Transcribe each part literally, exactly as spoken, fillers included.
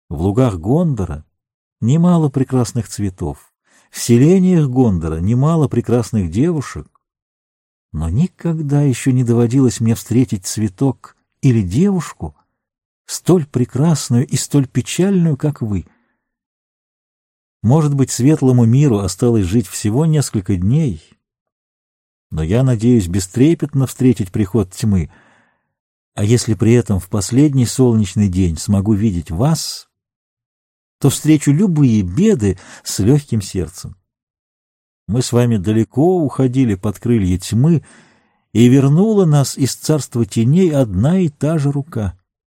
В лугах Гондора немало прекрасных цветов, в селениях Гондора немало прекрасных девушек, но никогда еще не доводилось мне встретить цветок или девушку, столь прекрасную и столь печальную, как вы. Может быть, светлому миру осталось жить всего несколько дней, но я надеюсь бестрепетно встретить приход тьмы, а если при этом в последний солнечный день смогу видеть вас, то встречу любые беды с легким сердцем. Мы с вами далеко уходили под крылья тьмы, и вернула нас из царства теней одна и та же рука.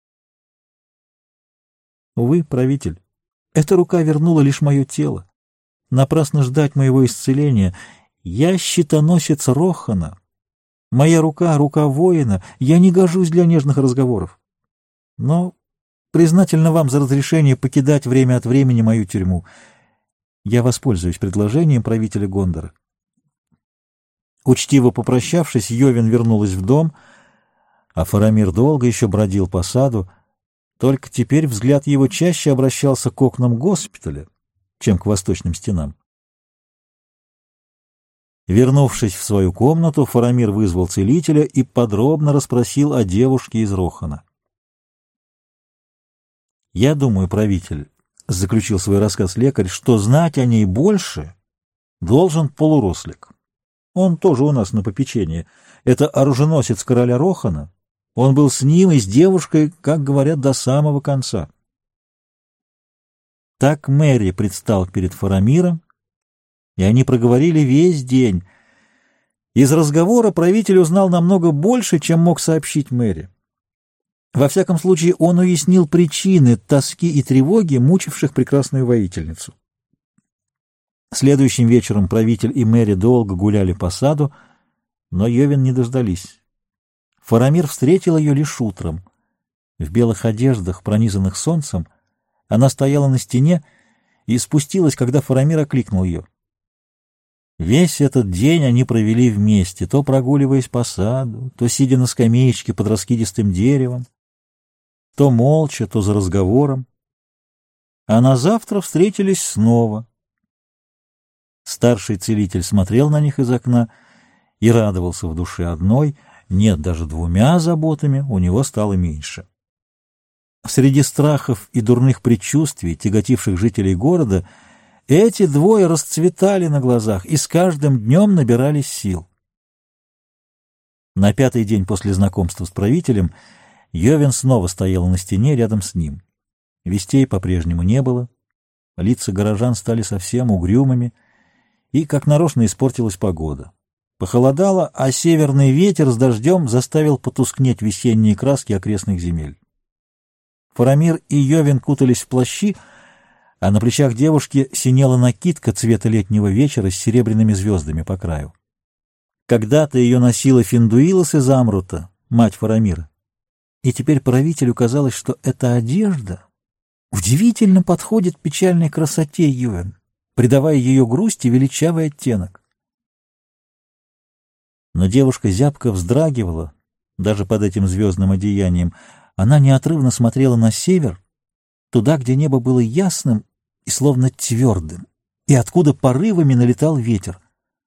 Увы, правитель, эта рука вернула лишь мое тело. Напрасно ждать моего исцеления. Я щитоносец Рохана. Моя рука — рука воина. Я не гожусь для нежных разговоров. Но признательна вам за разрешение покидать время от времени мою тюрьму. Я воспользуюсь предложением правителя Гондора. Учтиво попрощавшись, Йовин вернулась в дом, а Фарамир долго еще бродил по саду. Только теперь взгляд его чаще обращался к окнам госпиталя, чем к восточным стенам. Вернувшись в свою комнату, Фарамир вызвал целителя и подробно расспросил о девушке из Рохана. «Я думаю, правитель, — заключил свой рассказ лекарь, — что знать о ней больше должен полурослик. Он тоже у нас на попечении. Это оруженосец короля Рохана. Он был с ним и с девушкой, как говорят, до самого конца». Так Мэри предстал перед Фарамиром, и они проговорили весь день. Из разговора правитель узнал намного больше, чем мог сообщить Мэри. Во всяком случае, он уяснил причины тоски и тревоги, мучивших прекрасную воительницу. Следующим вечером правитель и Мэри долго гуляли по саду, но Йовин не дождались. Фарамир встретил ее лишь утром. В белых одеждах, пронизанных солнцем, она стояла на стене и спустилась, когда Фарамир окликнул ее. Весь этот день они провели вместе, то прогуливаясь по саду, то сидя на скамеечке под раскидистым деревом, то молча, то за разговором. А на завтра встретились снова. Старший целитель смотрел на них из окна и радовался в душе одной, нет, даже двумя заботами у него стало меньше. Среди страхов и дурных предчувствий, тяготивших жителей города, эти двое расцветали на глазах и с каждым днем набирались сил. На пятый день после знакомства с правителем Йовин снова стоял на стене рядом с ним. Вестей по-прежнему не было, лица горожан стали совсем угрюмыми, и как нарочно испортилась погода. Похолодало, а северный ветер с дождем заставил потускнеть весенние краски окрестных земель. Фарамир и Йовин кутались в плащи, а на плечах девушки синела накидка цвета летнего вечера с серебряными звездами по краю. Когда-то ее носила Финдуилас из Амрута, мать Фарамира, и теперь правителю казалось, что эта одежда удивительно подходит печальной красоте Йовин, придавая ее грусти величавый оттенок. Но девушка зябко вздрагивала, даже под этим звездным одеянием. Она неотрывно смотрела на север, туда, где небо было ясным и словно твердым, и откуда порывами налетал ветер.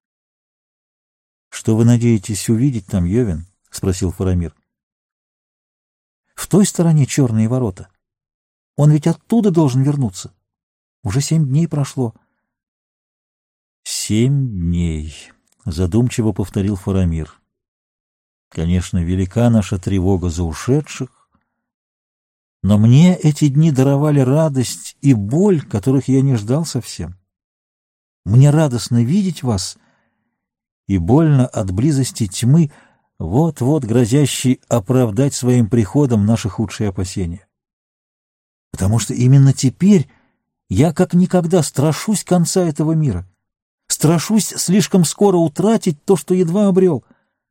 — Что вы надеетесь увидеть там, Йовин? — спросил Фарамир. — В той стороне черные ворота. Он ведь оттуда должен вернуться. Уже семь дней прошло. — Семь дней, — задумчиво повторил Фарамир. — Конечно, велика наша тревога за ушедших, но мне эти дни даровали радость и боль, которых я не ждал совсем. Мне радостно видеть вас, и больно от близости тьмы, вот-вот грозящей оправдать своим приходом наши худшие опасения. Потому что именно теперь я как никогда страшусь конца этого мира, страшусь слишком скоро утратить то, что едва обрел.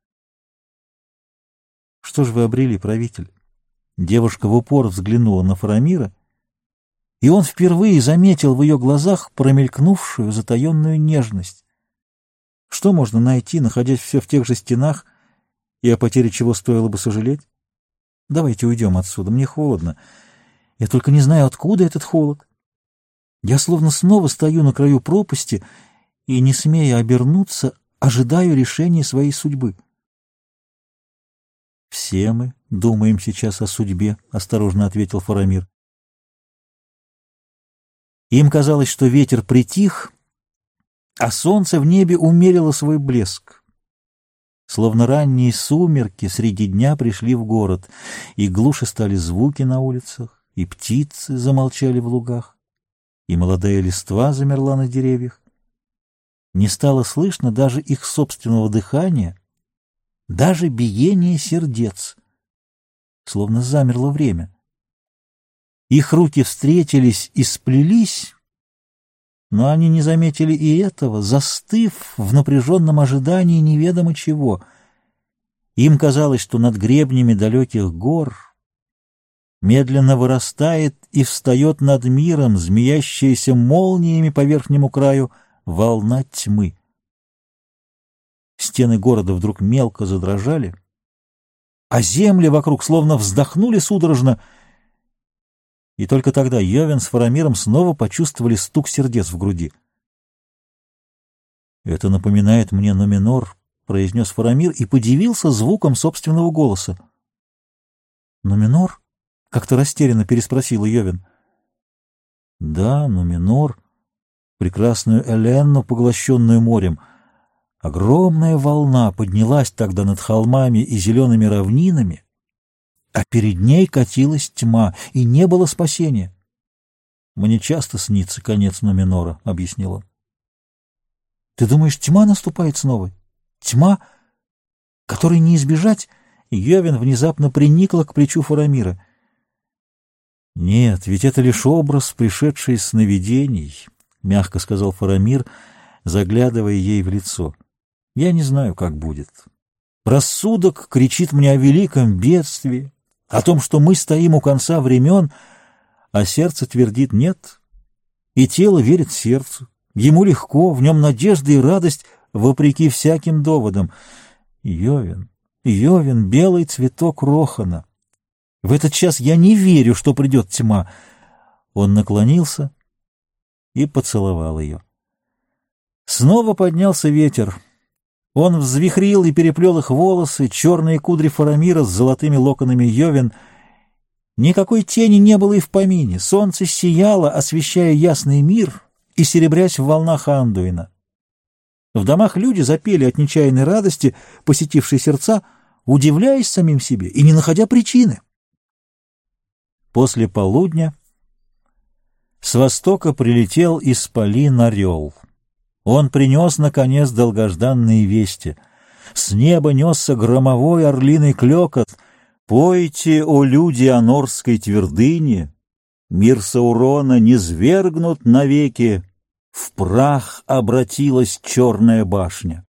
Что же вы обрели, правитель? Девушка в упор взглянула на Фарамира, и он впервые заметил в ее глазах промелькнувшую затаенную нежность. Что можно найти, находясь все в тех же стенах, и о потере чего стоило бы сожалеть? Давайте уйдем отсюда, мне холодно, Я только не знаю, откуда этот холод. Я словно снова стою на краю пропасти и, не смея обернуться, ожидаю решения своей судьбы. «Все мы думаем сейчас о судьбе», — осторожно ответил Фарамир. Им казалось, что ветер притих, а солнце в небе умерило свой блеск. Словно ранние сумерки среди дня пришли в город, и глуше стали звуки на улицах, и птицы замолчали в лугах, и молодая листва замерла на деревьях. Не стало слышно даже их собственного дыхания, даже биение сердец. Словно замерло время. Их руки встретились и сплелись, но они не заметили и этого, застыв в напряженном ожидании неведомо чего. Им казалось, что над гребнями далеких гор медленно вырастает и встает над миром, змеящаяся молниями по верхнему краю, волна тьмы. Стены города вдруг мелко задрожали, а земли вокруг словно вздохнули судорожно, и только тогда Йовен с Фарамиром снова почувствовали стук сердец в груди. «Это напоминает мне Нуменор», — произнес Фарамир и подивился звуком собственного голоса. «Нуменор?» — как-то растерянно переспросил Йовен. «Да, Нуменор, прекрасную Эленну, поглощенную морем. Огромная волна поднялась тогда над холмами и зелеными равнинами, а перед ней катилась тьма, и не было спасения. Мне часто снится конец Нуменора», — объяснил он. «Ты думаешь, тьма наступает снова? Тьма, которой не избежать?» Йовен внезапно приникла к плечу Фарамира. «Нет, ведь это лишь образ, пришедший из сновидений», — мягко сказал Фарамир, заглядывая ей в лицо. «Я не знаю, как будет. Рассудок кричит мне о великом бедствии, о том, что мы стоим у конца времен, а сердце твердит «нет», и тело верит сердцу. Ему легко, в нем надежда и радость, вопреки всяким доводам. Йовен, Йовен, белый цветок Рохана. В этот час я не верю, что придет тьма». Он наклонился и поцеловал ее. Снова поднялся ветер. Он взвихрил и переплел их волосы, черные кудри Фарамира с золотыми локонами Йовен. Никакой тени не было и в помине. Солнце сияло, освещая ясный мир и серебрясь в волнах Андуина. В домах люди запели от нечаянной радости, посетившей сердца, удивляясь самим себе и не находя причины. После полудня с востока прилетел исполин орел. Он принес, наконец, долгожданные вести. С неба несся громовой орлиный клёкот. «Пойте, о люди Анорской твердыни! Мир Саурона низвергнут навеки, в прах обратилась черная башня».